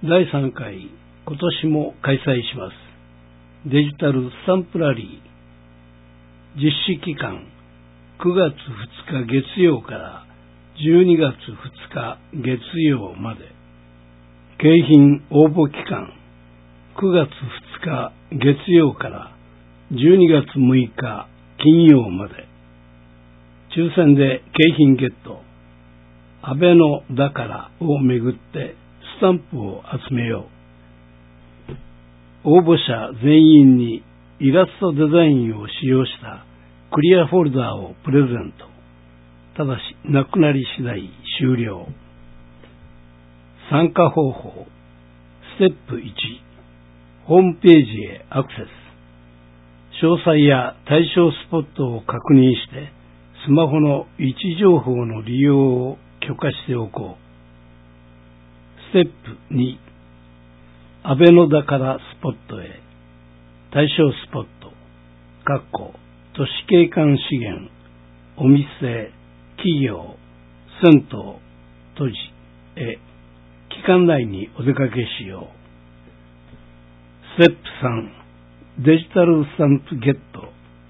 第3回、今年も開催します。デジタルスタンプラリー。実施期間、9月2日月曜から12月2日月曜まで。景品応募期間、9月2日月曜から12月6日金曜まで。抽選で景品ゲット。安倍のだからをめぐってスタンプを集めよう。応募者全員にイラストデザインを使用したクリアフォルダーをプレゼント。ただし、なくなり次第終了。参加方法。ステップ1。ホームページへアクセス。詳細や対象スポットを確認して、スマホの位置情報の利用を許可しておこう。ステップ2。安倍のだからスポットへ。対象スポット。都市景観資源、お店、企業、銭湯、都市へ。期間内にお出かけしよう。ステップ3。デジタルスタンプゲット。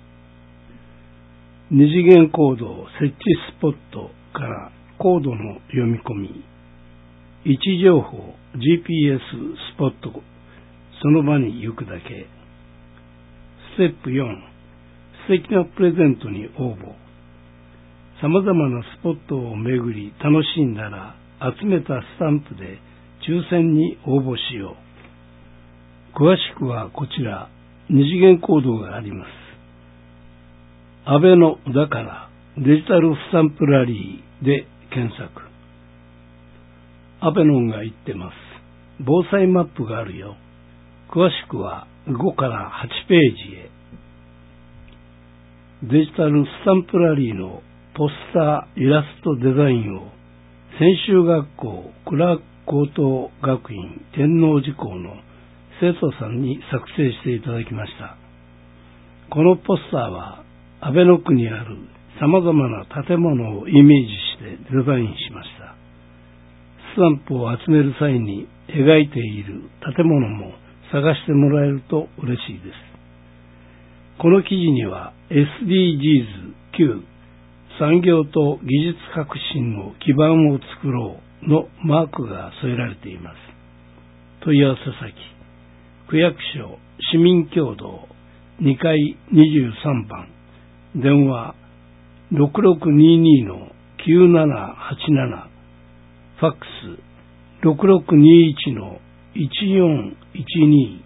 二次元コード設置スポットからコードの読み込み。位置情報 GPS スポット。その場に行くだけ。ステップ4。素敵なプレゼントに応募。様々なスポットを巡り楽しんだら集めたスタンプで抽選に応募しよう。詳しくはこちら、二次元コードがあります。安倍のだからデジタルスタンプラリーで検索。安倍のんが言ってます。防災マップがあるよ。詳しくは5から8ページへ。デジタルスタンプラリーのポスターイラストデザインを専修学校倉高等学院天王寺校の生徒さんに作成していただきました。このポスターは安倍の区にある様々な建物をイメージしてデザインしました。スタンプを集める際に描いている建物も探してもらえると嬉しいです。この記事には SDGs9 産業と技術革新の基盤を作ろうのマークが添えられています。問い合わせ先、区役所市民共同2階23番、電話 6622-9787、ファックス 6621-1412